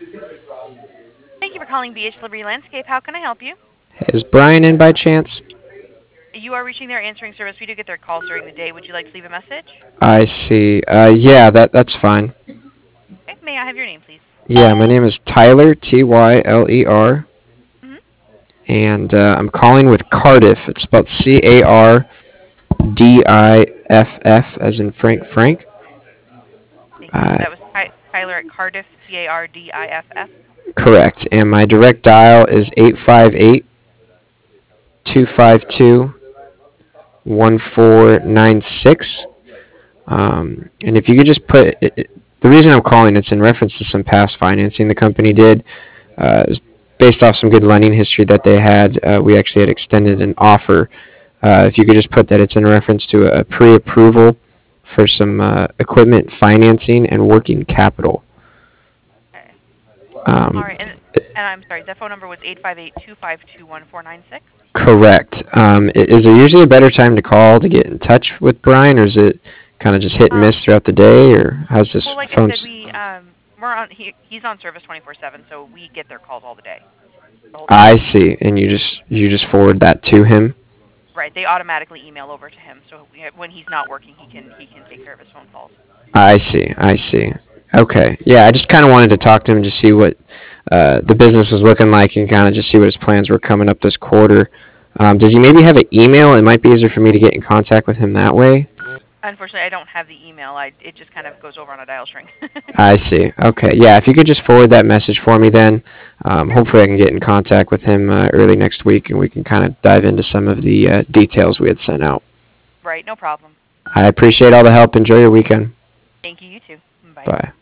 Thank you for calling BH Liberty Landscape. How can I help you? Is Brian in by chance? You are reaching their answering service. We do get their calls during the day. Would you like to leave a message? I see. Yeah, that's fine. Okay, may I have your name, please? Yeah, my name is Tyler, Tyler, Mm-hmm. and I'm calling with Cardiff. It's spelled Cardiff, as in Frank. Thank you. So Uh, that was Tyler at Cardiff, Cardiff. Correct. And my direct dial is 858-252-1496. And if you could just the reason I'm calling, it's in reference to some past financing the company did. Is based off some good lending history that they had. We actually had extended an offer. If you could just put that it's in reference to a pre-approval for some equipment financing and working capital. Okay. All Um, right. And I'm sorry. That phone number was 858-252-1496. Correct. Is there usually a better time to call to get in touch with Brian, or is it kind of just hit and Um, miss throughout the day, or how's this well, like I phone? said, we're on. He's on service 24/7, so we get their calls all the day, the whole day. I see, and you just forward that to him. Right. They automatically email over to him, so when he's not working, he can take care of his phone calls. I see. I see. Okay. Yeah, I just kind of wanted to talk to him to see what the business was looking like and kind of just see what his plans were coming up this quarter. Does he maybe have an email? It might be easier for me to get in contact with him that way. Unfortunately, I don't have the email. It just kind of goes over on a dial string. I see. Okay. Yeah, if you could just forward that message for me then, Sure. hopefully I can get in contact with him early next week and we can kind of dive into some of the details we had sent out. Right. No problem. I appreciate all the help. Enjoy your weekend. Thank you. You too. Bye. Bye.